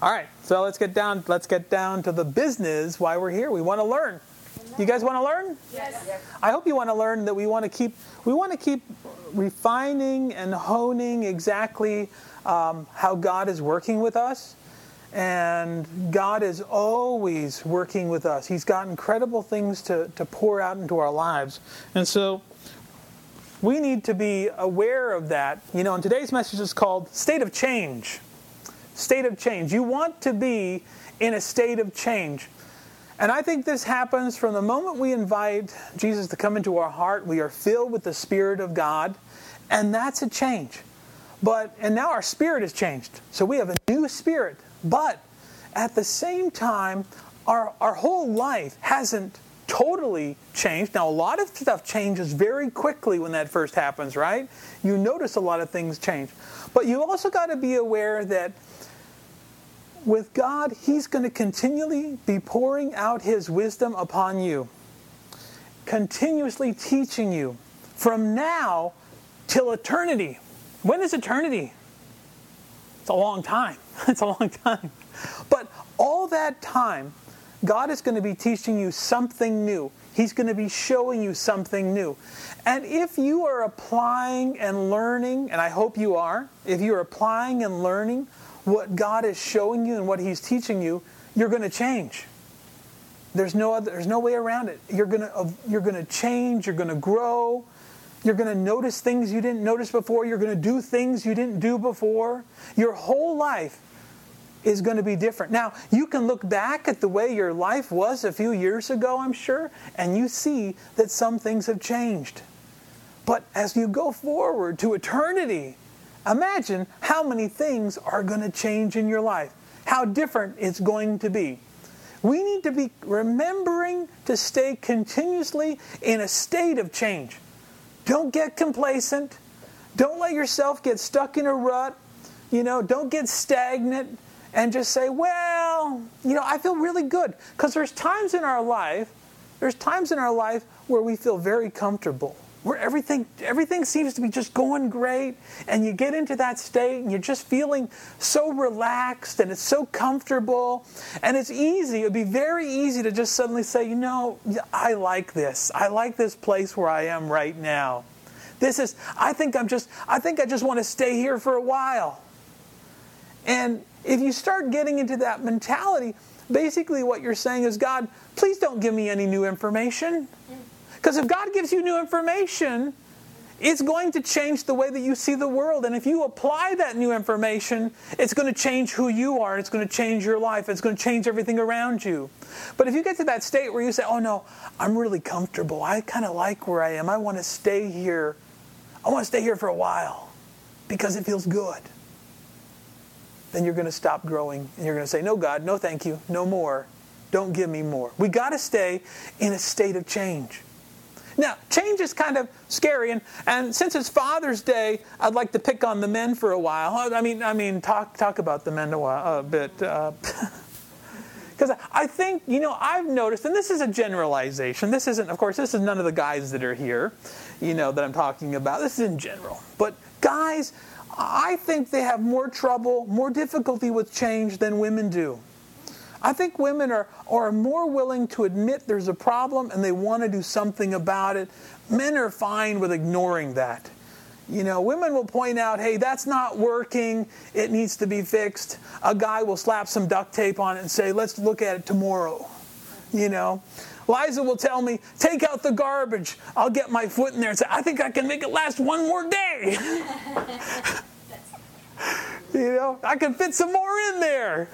All right, so let's get down to the business why we're here. We want to learn. You guys want to learn? Yes. I hope you want to learn that we want to keep refining and honing exactly how God is working with us. And God is always working with us. He's got incredible things to pour out into our lives. And so we need to be aware of that. You know, and today's message is called State of Change. State of change. You want to be in a state of change. And I think this happens from the moment we invite Jesus to come into our heart. We are filled with the Spirit of God. And that's a change. And now our spirit has changed. So we have a new spirit. But at the same time, our whole life hasn't totally changed. Now, a lot of stuff changes very quickly when that first happens, right? You notice a lot of things change. But you also got to be aware that with God, He's going to continually be pouring out His wisdom upon you. Continuously teaching you from now till eternity. When is eternity? It's a long time. It's a long time. But all that time, God is going to be teaching you something new. He's going to be showing you something new. And if you are applying and learning, and I hope you are, if you're applying and learning what God is showing you and what He's teaching you, you're going to change. There's no way around it. You're going to change. You're going to grow. You're going to notice things you didn't notice before. You're going to do things you didn't do before. Your whole life is going to be different. Now, you can look back at the way your life was a few years ago, I'm sure, and you see that some things have changed. But as you go forward to eternity, imagine how many things are going to change in your life. How different it's going to be. We need to be remembering to stay continuously in a state of change. Don't get complacent. Don't let yourself get stuck in a rut. Don't get stagnant and just say, well, I feel really good. Because there's times in our life where we feel very comfortable, where everything seems to be just going great, and you get into that state and you're just feeling so relaxed and it's so comfortable, and it would be very easy to just suddenly say, I like this. I like this place where I am right now. I think I just want to stay here for a while. And if you start getting into that mentality, basically what you're saying is, God, please don't give me any new information. Because if God gives you new information, it's going to change the way that you see the world. And if you apply that new information, it's going to change who you are. It's going to change your life. It's going to change everything around you. But if you get to that state where you say, oh no, I'm really comfortable. I kind of like where I am. I want to stay here. I want to stay here for a while because it feels good. Then you're going to stop growing. And you're going to say, no, God, no thank you, no more. Don't give me more. We got to stay in a state of change. Now, change is kind of scary, and since it's Father's Day, I'd like to pick on the men for a while. I mean, talk about the men a bit, because I think I've noticed, and this is a generalization. This is none of the guys that are here, that I'm talking about. This is in general, but guys, I think they have more trouble, more difficulty with change than women do. I think women are more willing to admit there's a problem and they want to do something about it. Men are fine with ignoring that. Women will point out, hey, that's not working. It needs to be fixed. A guy will slap some duct tape on it and say, let's look at it tomorrow. Liza will tell me, take out the garbage. I'll get my foot in there and say, I think I can make it last one more day. I can fit some more in there.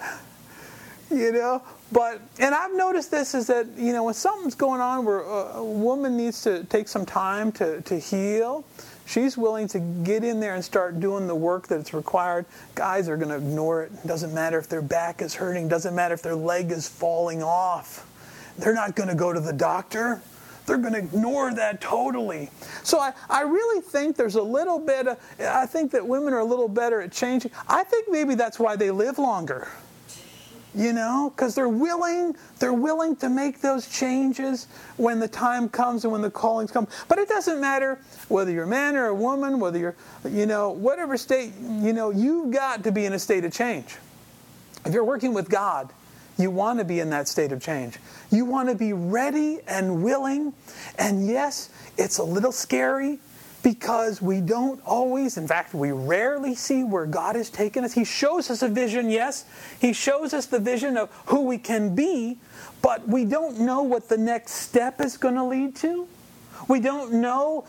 And I've noticed this is that, when something's going on where a woman needs to take some time to heal, she's willing to get in there and start doing the work that's required. Guys are going to ignore it. It doesn't matter if their back is hurting. It doesn't matter if their leg is falling off. They're not going to go to the doctor. They're going to ignore that totally. So I really think there's a little bit I think that women are a little better at changing. I think maybe that's why they live longer. Because they're willing to make those changes when the time comes and when the callings come. But it doesn't matter whether you're a man or a woman, whether you're, whatever state, you've got to be in a state of change. If you're working with God, you want to be in that state of change. You want to be ready and willing. And yes, it's a little scary because we don't always, in fact, we rarely see where God has taken us. He shows us a vision, yes. He shows us the vision of who we can be, but we don't know what the next step is going to lead to. We don't know,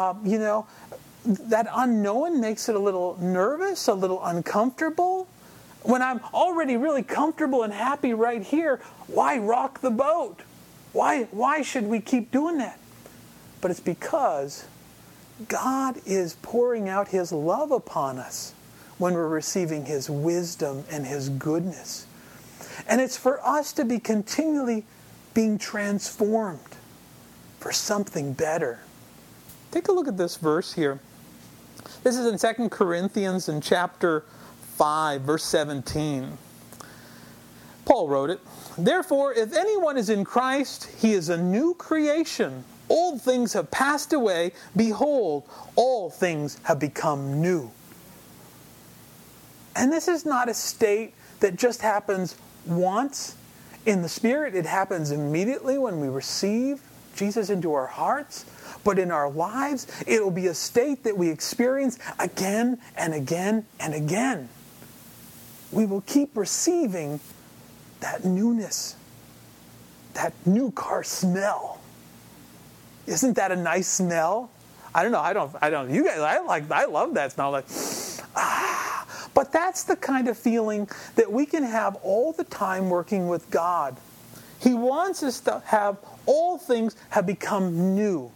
that unknown makes it a little nervous, a little uncomfortable. When I'm already really comfortable and happy right here, why rock the boat? Why should we keep doing that? But it's because God is pouring out His love upon us when we're receiving His wisdom and His goodness. And it's for us to be continually being transformed for something better. Take a look at this verse here. This is in 2 Corinthians in chapter 5, verse 17. Paul wrote it. Therefore, if anyone is in Christ, he is a new creation. Old things have passed away. Behold, all things have become new. And this is not a state that just happens once. In the Spirit, it happens immediately when we receive Jesus into our hearts. But in our lives, it will be a state that we experience again and again and again. We will keep receiving that newness, that new car smell. Isn't that a nice smell? I don't know. I don't. You guys, I love that smell. But that's the kind of feeling that we can have all the time working with God. He wants us to have all things have become new.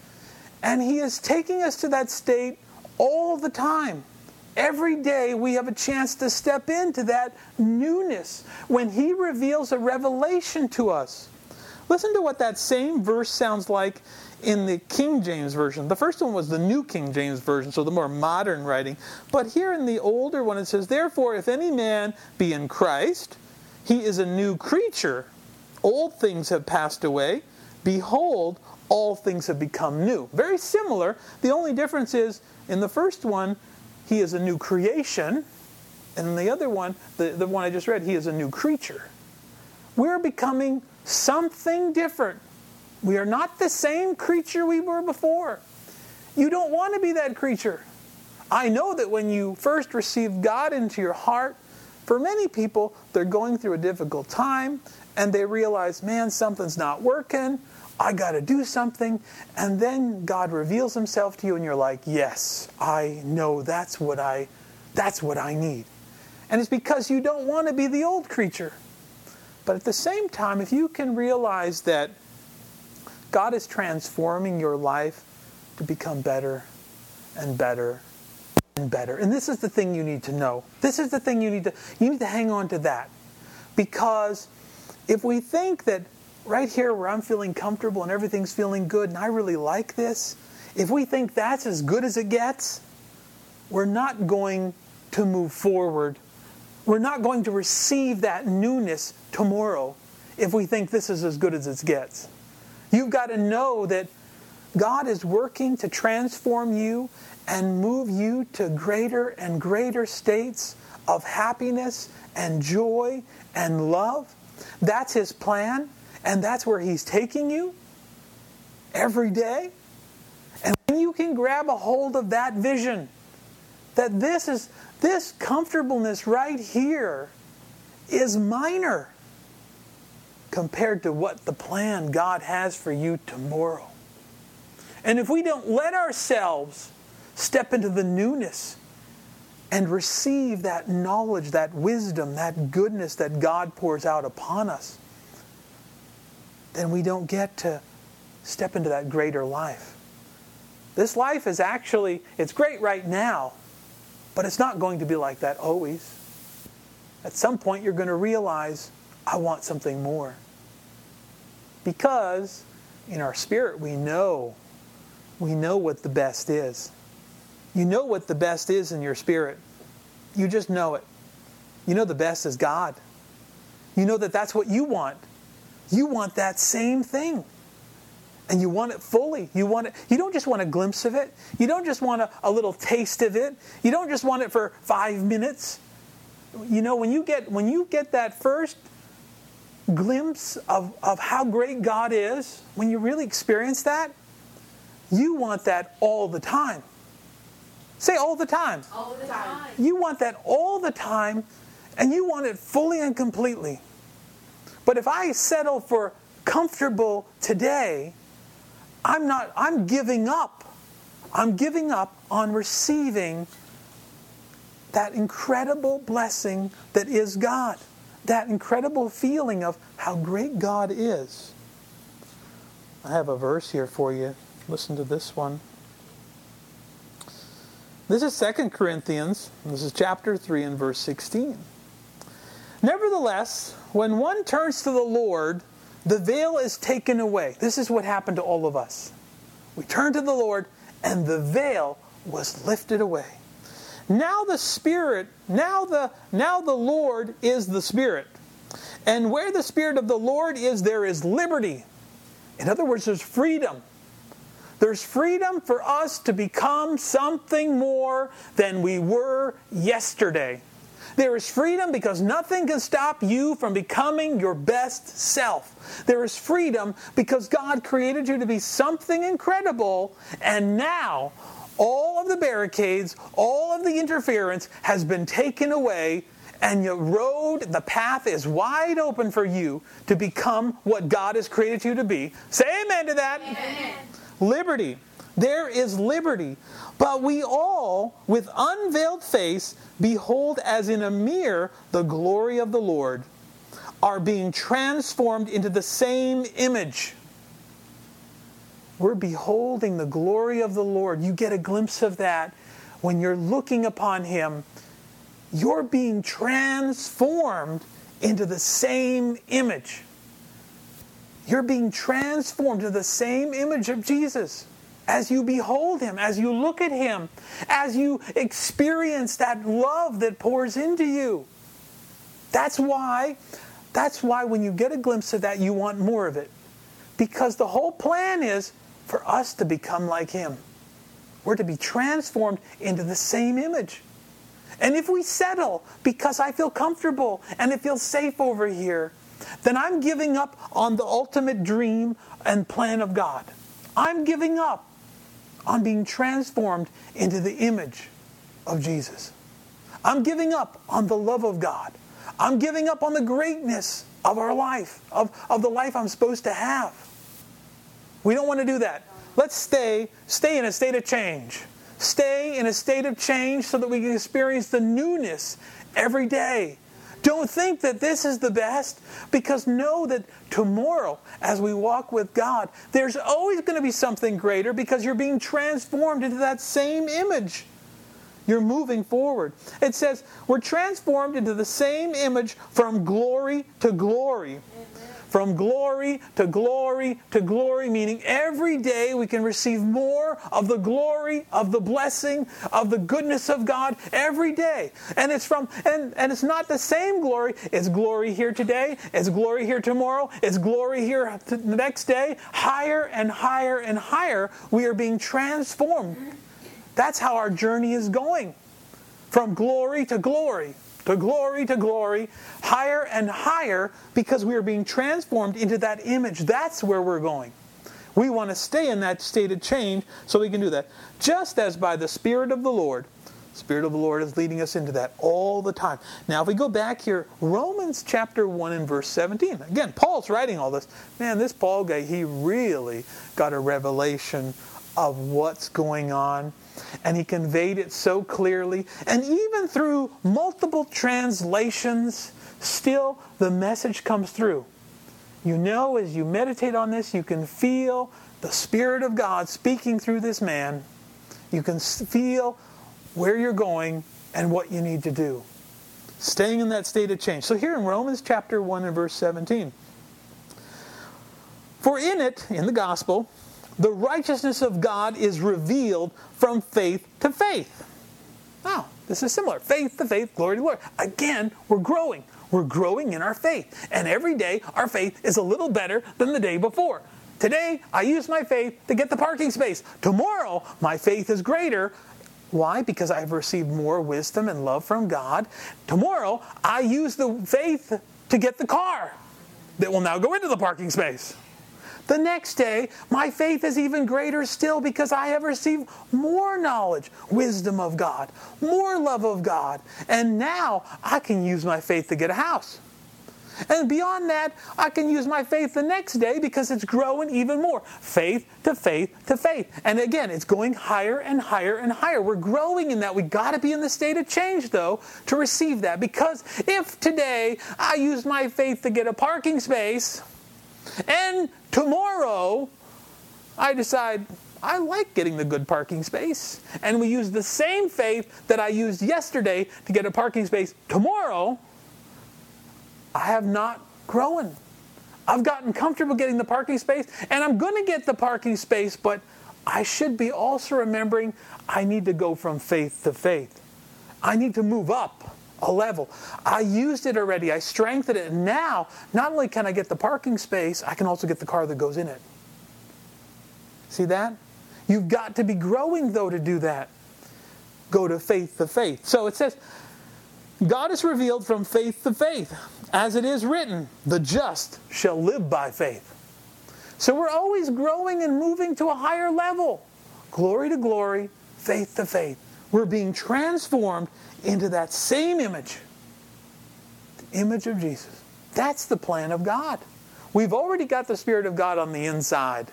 And He is taking us to that state all the time. Every day we have a chance to step into that newness when He reveals a revelation to us. Listen to what that same verse sounds like in the King James Version. The first one was the New King James Version, so the more modern writing. But here in the older one it says, therefore, if any man be in Christ, he is a new creature. Old things have passed away. Behold, all things have become new. Very similar. The only difference is, in the first one, he is a new creation. And in the other one, the one I just read, he is a new creature. We're becoming something different. We are not the same creature we were before. You don't want to be that creature. I know that when you first receive God into your heart, for many people, they're going through a difficult time and they realize, man, something's not working. I got to do something. And then God reveals Himself to you and you're like, yes, I know that's what I need. And it's because you don't want to be the old creature. But at the same time, if you can realize that God is transforming your life to become better and better and better. And this is the thing you need to know. This is the thing you need to hang on to that. Because if we think that right here where I'm feeling comfortable and everything's feeling good and I really like this, if we think that's as good as it gets, we're not going to move forward. We're not going to receive that newness tomorrow if we think this is as good as it gets. You've got to know that God is working to transform you and move you to greater and greater states of happiness and joy and love. That's His plan, and that's where He's taking you every day. And when you can grab a hold of that vision, that this comfortableness right here is minor compared to what the plan God has for you tomorrow. And if we don't let ourselves step into the newness and receive that knowledge, that wisdom, that goodness that God pours out upon us, then we don't get to step into that greater life. This life is actually, it's great right now, but it's not going to be like that always. At some point you're going to realize, I want something more. Because in our spirit we know what the best is. You know what the best is in your spirit. You just know it. You know the best is God. You know that that's what you want. You want that same thing. And you want it fully. You don't just want a glimpse of it. You don't just want a little taste of it. You don't just want it for 5 minutes. when you get that first glimpse of how great God is, when you really experience that, you want that all the time. Say all the time. All the time. You want that all the time, and you want it fully and completely. But if I settle for comfortable today, I'm giving up. I'm giving up on receiving that incredible blessing that is God. That incredible feeling of how great God is. I have a verse here for you. Listen to this one. This is 2 Corinthians. This is chapter 3 and verse 16. Nevertheless, when one turns to the Lord, the veil is taken away. This is what happened to all of us. We turned to the Lord, and the veil was lifted away. Now the Lord is the Spirit. And where the Spirit of the Lord is, there is liberty. In other words, there's freedom. There's freedom for us to become something more than we were yesterday. There is freedom because nothing can stop you from becoming your best self. There is freedom because God created you to be something incredible, and now all of the barricades, all of the interference has been taken away, and the path is wide open for you to become what God has created you to be. Say amen to that. Amen. Liberty. There is liberty. But we all, with unveiled face, behold as in a mirror the glory of the Lord, are being transformed into the same image. We're beholding the glory of the Lord. You get a glimpse of that when you're looking upon Him. You're being transformed into the same image. You're being transformed to the same image of Jesus. As you behold Him, as you look at Him, as you experience that love that pours into you. That's why when you get a glimpse of that, you want more of it. Because the whole plan is for us to become like Him. We're to be transformed into the same image. And if we settle because I feel comfortable and it feels safe over here, then I'm giving up on the ultimate dream and plan of God. I'm giving up on being transformed into the image of Jesus. I'm giving up on the love of God. I'm giving up on the greatness of our life, of the life I'm supposed to have. We don't want to do that. Let's stay in a state of change. Stay in a state of change so that we can experience the newness every day. Don't think that this is the best, because know that tomorrow, as we walk with God, there's always going to be something greater, because you're being transformed into that same image. You're moving forward. It says we're transformed into the same image from glory to glory. From glory to glory to glory, meaning every day we can receive more of the glory, of the blessing, of the goodness of God every day. And it's it's not the same glory. It's glory here today, it's glory here tomorrow, it's glory here the next day. Higher and higher and higher, we are being transformed. That's how our journey is going. From glory to glory. To glory to glory, higher and higher, because we are being transformed into that image. That's where we're going. We want to stay in that state of change so we can do that. Just as by the Spirit of the Lord. The Spirit of the Lord is leading us into that all the time. Now, if we go back here, Romans chapter 1 and verse 17. Again, Paul's writing all this. Man, this Paul guy, he really got a revelation of what's going on. And he conveyed it so clearly. And even through multiple translations, still the message comes through. You know, as you meditate on this, you can feel the Spirit of God speaking through this man. You can feel where you're going and what you need to do. Staying in that state of change. So here in Romans chapter 1 and verse 17. For in it, in the gospel, the righteousness of God is revealed from faith to faith. Now, this is similar. Faith to faith, glory to glory. Again, we're growing. We're growing in our faith. And every day, our faith is a little better than the day before. Today, I use my faith to get the parking space. Tomorrow, my faith is greater Why? Because I've received more wisdom and love from God. Tomorrow, I use the faith to get the car that will now go into the parking space. The next day, my faith is even greater still because I have received more knowledge, wisdom of God, more love of God. And now I can use my faith to get a house. And beyond that, I can use my faith the next day because it's growing even more. Faith to faith to faith. And again, it's going higher and higher and higher. We're growing in that. We've got to be in the state of change, though, to receive that. Because if today I use my faith to get a parking space, and tomorrow I decide I like getting the good parking space, and we use the same faith that I used yesterday to get a parking space tomorrow, I have not grown. I've gotten comfortable getting the parking space, and I'm going to get the parking space, but I should be also remembering I need to go from faith to faith. I need to move up a level. I used it already. I strengthened it. And now, not only can I get the parking space, I can also get the car that goes in it. See that? You've got to be growing, though, to do that. Go to faith to faith. So it says, God is revealed from faith to faith. As it is written, the just shall live by faith. So we're always growing and moving to a higher level. Glory to glory, faith to faith. We're being transformed into that same image. The image of Jesus. That's the plan of God. We've already got the Spirit of God on the inside.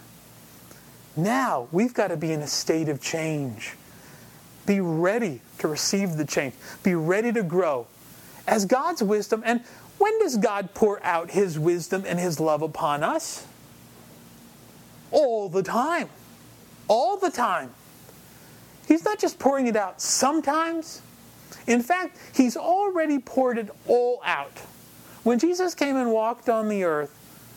Now, we've got to be in a state of change. Be ready to receive the change. Be ready to grow. As God's wisdom, and when does God pour out His wisdom and His love upon us? All the time. All the time. He's not just pouring it out sometimes. In fact, He's already poured it all out. When Jesus came and walked on the earth,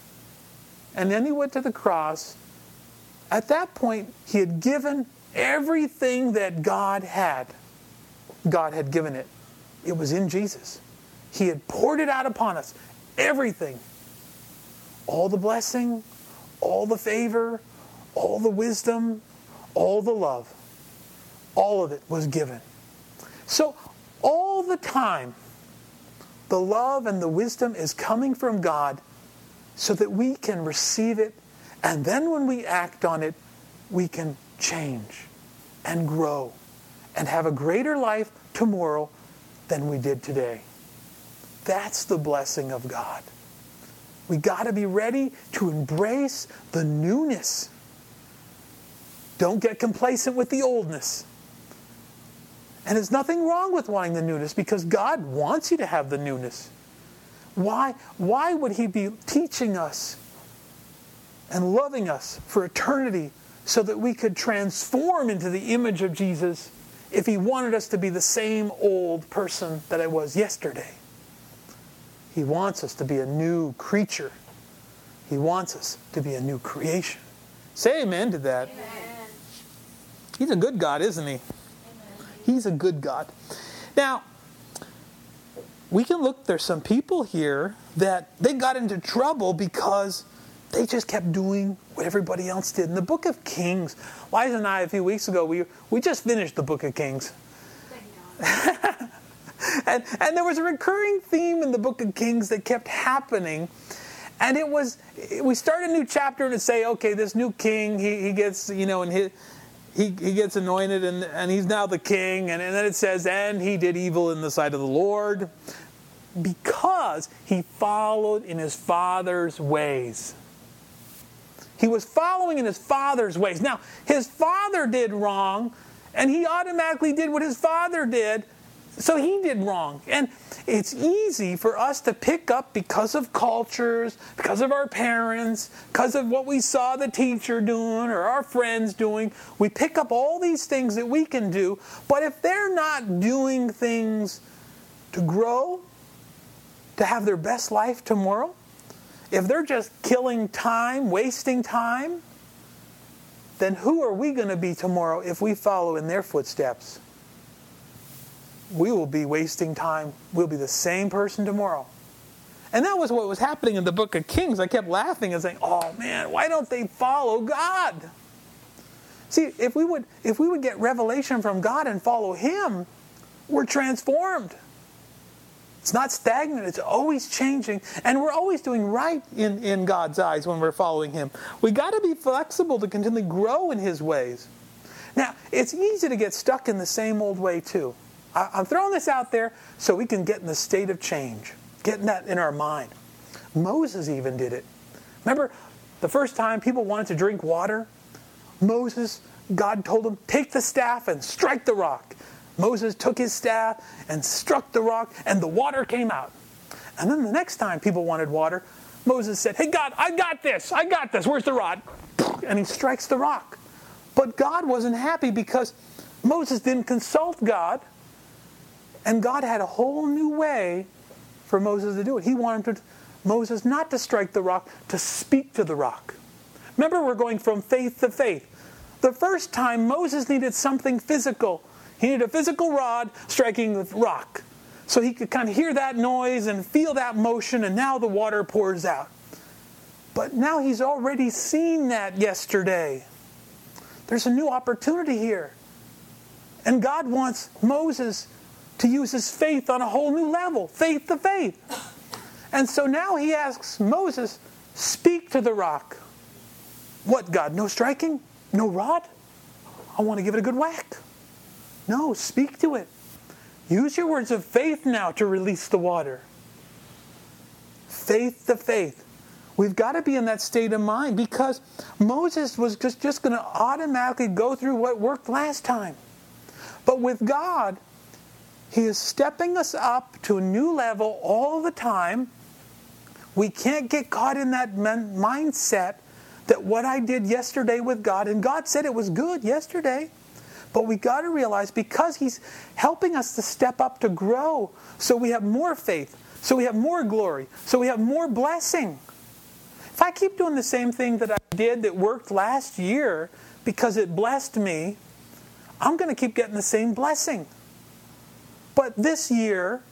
and then He went to the cross, at that point, He had given everything that God had. God had given it. It was in Jesus. He had poured it out upon us. Everything. All the blessing, all the favor, all the wisdom, all the love. All of it was given. So, all the time, the love and the wisdom is coming from God so that we can receive it, and then when we act on it, we can change and grow and have a greater life tomorrow than we did today. That's the blessing of God. We got to be ready to embrace the newness. Don't get complacent with the oldness. And there's nothing wrong with wanting the newness because God wants you to have the newness. Why would He be teaching us and loving us for eternity so that we could transform into the image of Jesus if He wanted us to be the same old person that I was yesterday? He wants us to be a new creature. He wants us to be a new creation. Say amen to that. Amen. He's a good God, isn't He? Amen. He's a good God. Now, we can look, there's some people here that they got into trouble because they just kept doing what everybody else did. In the book of Kings, Liza and I, a few weeks ago, we just finished the book of Kings. And there was a recurring theme in the book of Kings that kept happening. And it was, we start a new chapter and say, okay, this new king, he gets, and he gets anointed and he's now the king. And then it says, and he did evil in the sight of the Lord because he followed in his father's ways. He was following in his father's ways. Now, his father did wrong, and he automatically did what his father did, so he did wrong. And it's easy for us to pick up because of cultures, because of our parents, because of what we saw the teacher doing or our friends doing. We pick up all these things that we can do, but if they're not doing things to grow, to have their best life tomorrow, if they're just killing time, wasting time, then who are we going to be tomorrow if we follow in their footsteps? We will be wasting time. We'll be the same person tomorrow. And that was what was happening in the book of Kings. I kept laughing and saying, oh man, why don't they follow God? See, if we would get revelation from God and follow Him, we're transformed. It's not stagnant. It's always changing. And we're always doing right in God's eyes when we're following Him. We got to be flexible to continually grow in His ways. Now, it's easy to get stuck in the same old way too. I'm throwing this out there so we can get in the state of change. Getting that in our mind. Moses even did it. Remember the first time people wanted to drink water? Moses, God told him, take the staff and strike the rock. Moses took his staff and struck the rock, and the water came out. And then the next time people wanted water, Moses said, hey God, I got this. Where's the rod? And he strikes the rock. But God wasn't happy because Moses didn't consult God, and God had a whole new way for Moses to do it. He wanted Moses not to strike the rock, to speak to the rock. Remember, we're going from faith to faith. The first time, Moses needed something physical. He needed a physical rod striking the rock. So he could kind of hear that noise and feel that motion, and now the water pours out. But now he's already seen that yesterday. There's a new opportunity here. And God wants Moses to use his faith on a whole new level, faith to faith. And so now he asks Moses, speak to the rock. What, God, no striking? No rod? I want to give it a good whack. No, speak to it. Use your words of faith now to release the water. Faith to faith. We've got to be in that state of mind because Moses was just going to automatically go through what worked last time. But with God, He is stepping us up to a new level all the time. We can't get caught in that mindset that what I did yesterday with God, and God said it was good yesterday, but we got to realize because He's helping us to step up to grow so we have more faith, so we have more glory, so we have more blessing. If I keep doing the same thing that I did that worked last year because it blessed me, I'm going to keep getting the same blessing. But this year,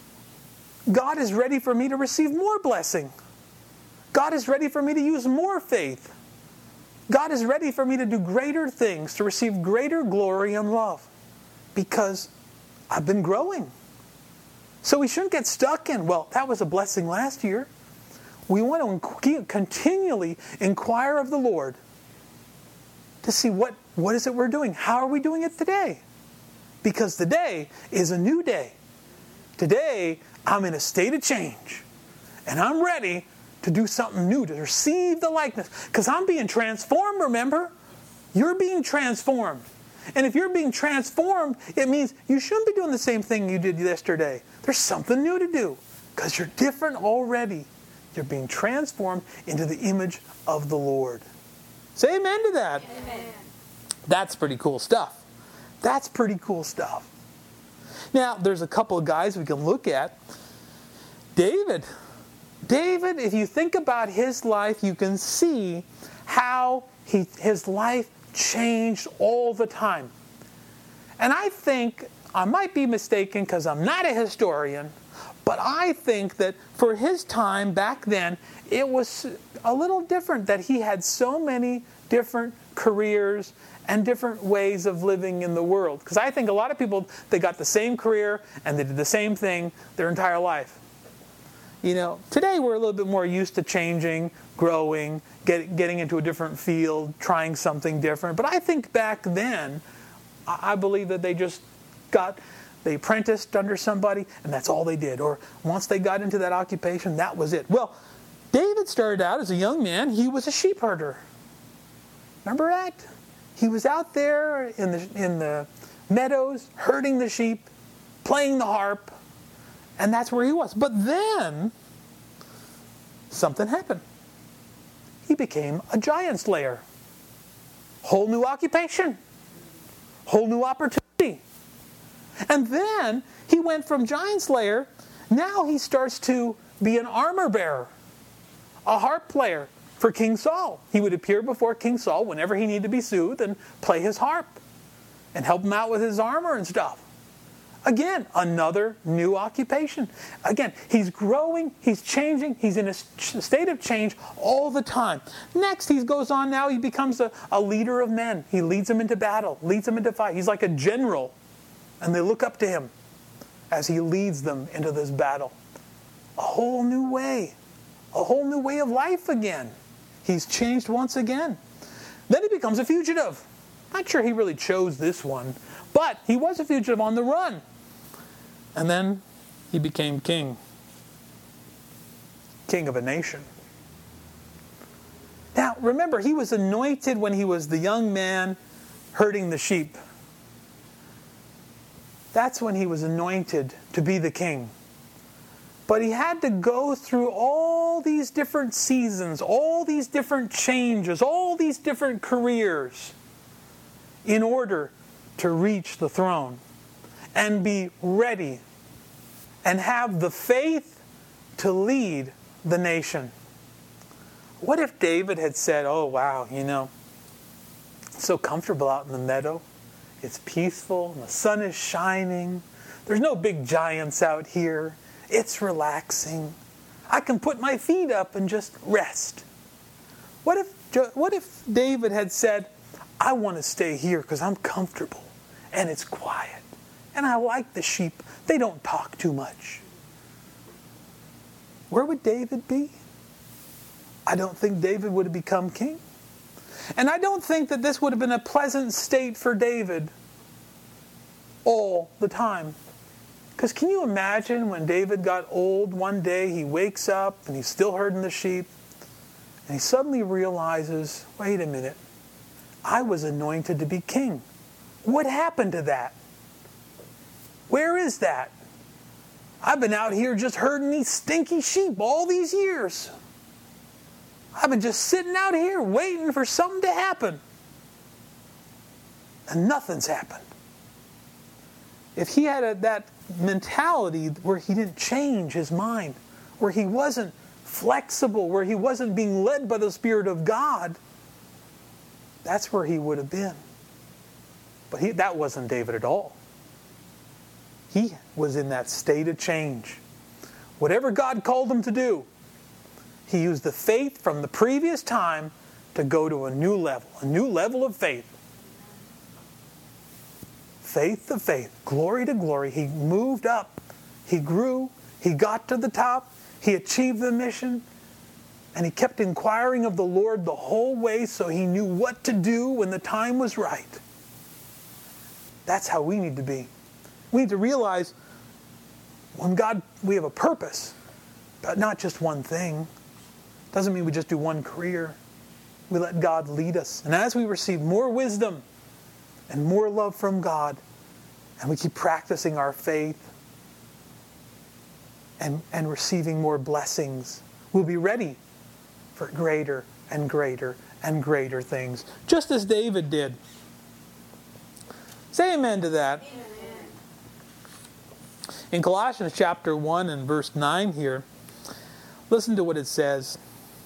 God is ready for me to receive more blessing. God is ready for me to use more faith. God is ready for me to do greater things, to receive greater glory and love. Because I've been growing. So we shouldn't get stuck in, well, that was a blessing last year. We want to continually inquire of the Lord to see what is it we're doing? How are we doing it today? Because today is a new day. Today, I'm in a state of change. And I'm ready to do something new, to receive the likeness. Because I'm being transformed, remember? You're being transformed. And if you're being transformed, it means you shouldn't be doing the same thing you did yesterday. There's something new to do. Because you're different already. You're being transformed into the image of the Lord. Say amen to that. Amen. That's pretty cool stuff. That's pretty cool stuff. Now, there's a couple of guys we can look at. David, if you think about his life, you can see how his life changed all the time. And I think, I might be mistaken because I'm not a historian, but I think that for his time back then, it was a little different that he had so many different careers and different ways of living in the world. Because I think a lot of people, they got the same career and they did the same thing their entire life. You know, today we're a little bit more used to changing, growing, getting into a different field, trying something different. But I think back then, I believe that they apprenticed under somebody, and that's all they did. Or once they got into that occupation, that was it. Well, David started out as a young man. He was a sheep herder. Remember that? He was out there in the meadows, herding the sheep, playing the harp, and that's where he was. But then, something happened. He became a giant slayer. Whole new occupation. Whole new opportunity. And then he went from giant slayer, now he starts to be an armor bearer, a harp player for King Saul. He would appear before King Saul whenever he needed to be soothed and play his harp and help him out with his armor and stuff. Again, another new occupation. Again, he's growing, he's changing, he's in a state of change all the time. Next, he goes on now, he becomes a leader of men. He leads them into battle, leads them into fight. He's like a general, and they look up to him as he leads them into this battle. A whole new way of life again. He's changed once again. Then he becomes a fugitive. Not sure he really chose this one, but he was a fugitive on the run. And then he became king. King of a nation. Now, remember, he was anointed when he was the young man herding the sheep. That's when he was anointed to be the king. But he had to go through all these different seasons, all these different changes, all these different careers in order to reach the throne and be ready and have the faith to lead the nation. What if David had said, oh wow, it's so comfortable out in the meadow. It's peaceful, and the sun is shining. There's no big giants out here. It's relaxing. I can put my feet up and just rest. What if David had said, I want to stay here because I'm comfortable and it's quiet and I like the sheep. They don't talk too much. Where would David be? I don't think David would have become king. And I don't think that this would have been a pleasant state for David all the time. Because can you imagine when David got old one day, he wakes up and he's still herding the sheep, and he suddenly realizes, wait a minute, I was anointed to be king. What happened to that? Where is that? I've been out here just herding these stinky sheep all these years. I've been just sitting out here waiting for something to happen. And nothing's happened. If he had that mentality where he didn't change his mind, where he wasn't flexible, where he wasn't being led by the Spirit of God, that's where he would have been. But that wasn't David at all. He was in that state of change. Whatever God called him to do, he used the faith from the previous time to go to a new level of faith. Faith to faith, glory to glory. He moved up, he grew, he got to the top, he achieved the mission, and he kept inquiring of the Lord the whole way so he knew what to do when the time was right. That's how we need to be. We need to realize when we have a purpose, but not just one thing. Doesn't mean we just do one career. We let God lead us. And as we receive more wisdom and more love from God, and we keep practicing our faith and receiving more blessings, we'll be ready for greater and greater and greater things, just as David did. Say amen to that. Amen. In Colossians chapter 1 and verse 9 here, listen to what it says.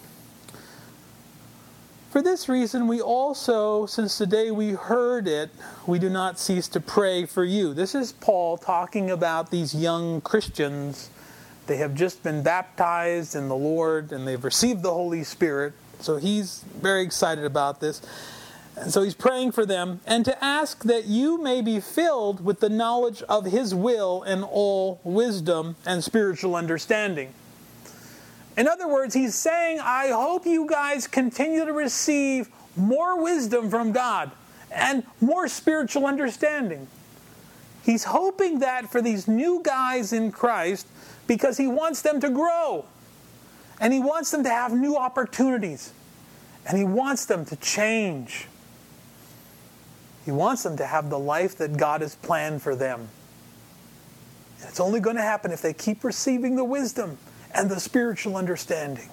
For this reason we also, since the day we heard it, we do not cease to pray for you. This is Paul talking about these young Christians. They have just been baptized in the Lord and they've received the Holy Spirit. So he's very excited about this. And so he's praying for them, and to ask that you may be filled with the knowledge of His will and all wisdom and spiritual understanding. In other words, he's saying, I hope you guys continue to receive more wisdom from God and more spiritual understanding. He's hoping that for these new guys in Christ because he wants them to grow. And he wants them to have new opportunities. And he wants them to change. He wants them to have the life that God has planned for them. And it's only going to happen if they keep receiving the wisdom and the spiritual understanding.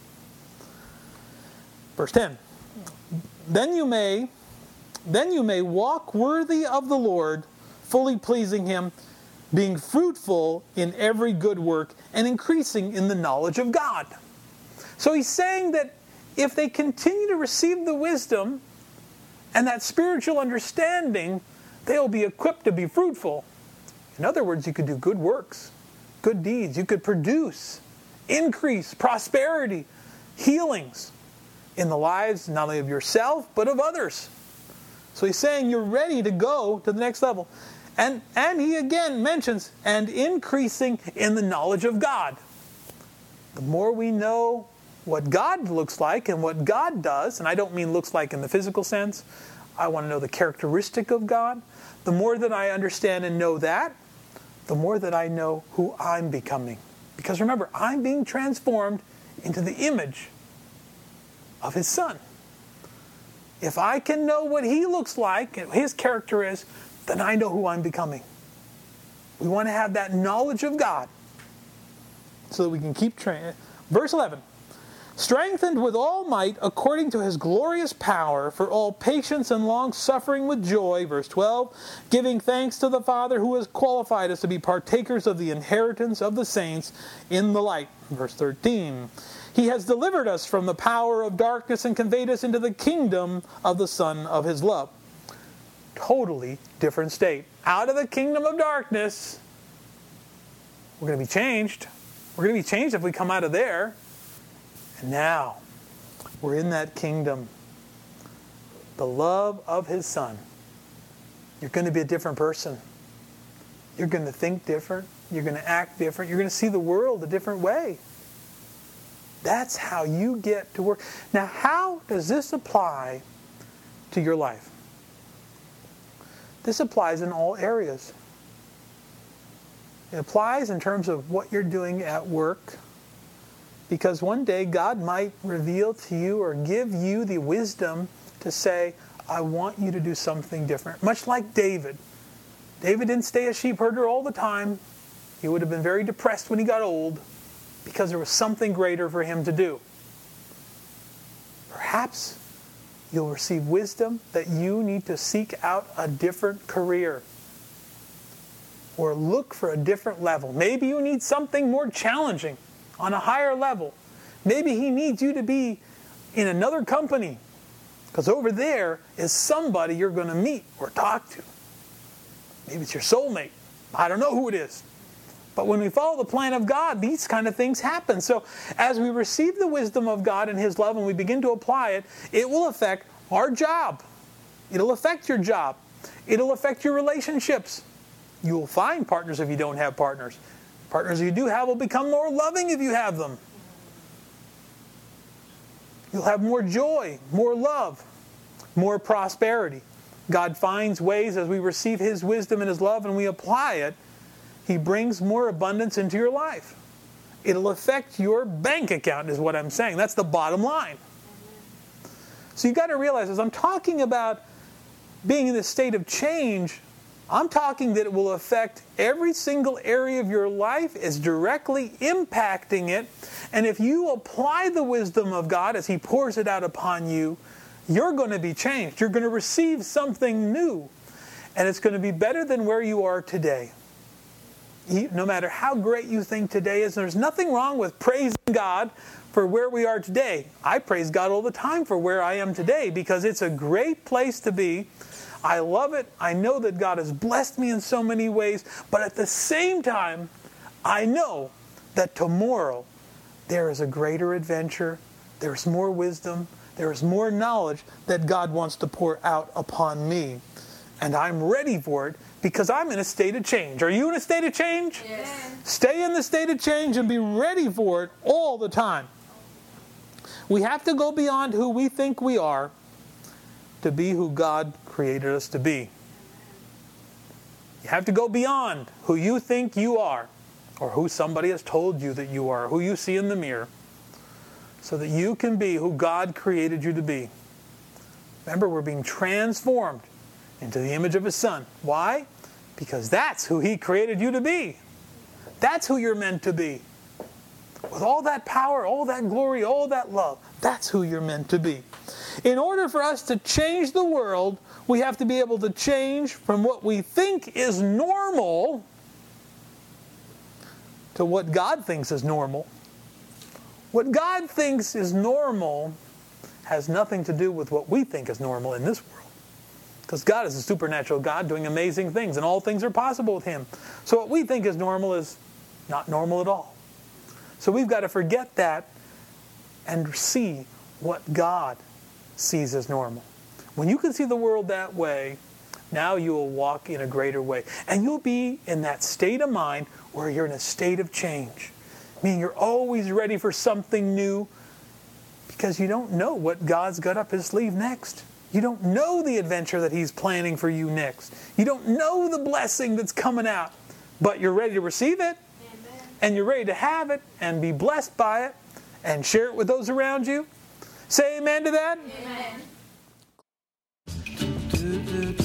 Verse 10. Then you may walk worthy of the Lord, fully pleasing Him, being fruitful in every good work and increasing in the knowledge of God. So he's saying that if they continue to receive the wisdom and that spiritual understanding, they'll be equipped to be fruitful In other words, you could do good works, good deeds. You could produce, increase, prosperity, healings in the lives not only of yourself, but of others. So he's saying you're ready to go to the next level. And he again mentions, and increasing in the knowledge of God. The more we know what God looks like and what God does, and I don't mean looks like in the physical sense, I want to know the characteristic of God. The more that I understand and know that, the more that I know who I'm becoming. Because remember, I'm being transformed into the image of His Son. If I can know what He looks like, and His character is, then I know who I'm becoming. We want to have that knowledge of God so that we can keep training. Verse 11. Strengthened with all might according to His glorious power for all patience and long-suffering with joy. Verse 12. Giving thanks to the Father who has qualified us to be partakers of the inheritance of the saints in the light. Verse 13. He has delivered us from the power of darkness and conveyed us into the kingdom of the Son of His love. Totally different state. Out of the kingdom of darkness, we're going to be changed. We're going to be changed if we come out of there. And now, we're in that kingdom. The love of His Son. You're going to be a different person. You're going to think different. You're going to act different. You're going to see the world a different way. That's how you get to work. Now, how does this apply to your life? This applies in all areas. It applies in terms of what you're doing at work. Because one day God might reveal to you or give you the wisdom to say, I want you to do something different. Much like David. David didn't stay a sheep herder all the time. He would have been very depressed when he got old because there was something greater for him to do. Perhaps you'll receive wisdom that you need to seek out a different career or look for a different level. Maybe you need something more challenging on a higher level. Maybe He needs you to be in another company because over there is somebody you're going to meet or talk to. Maybe it's your soulmate. I don't know who it is. But when we follow the plan of God, these kind of things happen. So as we receive the wisdom of God and His love and we begin to apply it, it will affect our job. It'll affect your job. It'll affect your relationships. You will find partners if you don't have partners. Partners you do have will become more loving if you have them. You'll have more joy, more love, more prosperity. God finds ways as we receive His wisdom and His love and we apply it, He brings more abundance into your life. It'll affect your bank account is what I'm saying. That's the bottom line. So you've got to realize as I'm talking about being in this state of change, I'm talking that it will affect every single area of your life, is directly impacting it. And if you apply the wisdom of God as He pours it out upon you, you're going to be changed. You're going to receive something new. And it's going to be better than where you are today. No matter how great you think today is, there's nothing wrong with praising God for where we are today. I praise God all the time for where I am today because it's a great place to be. I love it. I know that God has blessed me in so many ways. But at the same time, I know that tomorrow there is a greater adventure. There's more wisdom. There is more knowledge that God wants to pour out upon me. And I'm ready for it because I'm in a state of change. Are you in a state of change? Yes. Stay in the state of change and be ready for it all the time. We have to go beyond who we think we are to be who God created us to be. You have to go beyond who you think you are or who somebody has told you that you are, who you see in the mirror, so that you can be who God created you to be. Remember, we're being transformed into the image of His Son. Why? Because that's who He created you to be. That's who you're meant to be. With all that power, all that glory, all that love, that's who you're meant to be. In order for us to change the world, we have to be able to change from what we think is normal to what God thinks is normal. What God thinks is normal has nothing to do with what we think is normal in this world. Because God is a supernatural God doing amazing things, and all things are possible with Him. So what we think is normal is not normal at all. So we've got to forget that and see what God sees as normal. When you can see the world that way, now you will walk in a greater way. And you'll be in that state of mind where you're in a state of change. Meaning you're always ready for something new because you don't know what God's got up His sleeve next. You don't know the adventure that He's planning for you next. You don't know the blessing that's coming out. But you're ready to receive it. Amen. And you're ready to have it and be blessed by it and share it with those around you. Say amen to that. Amen.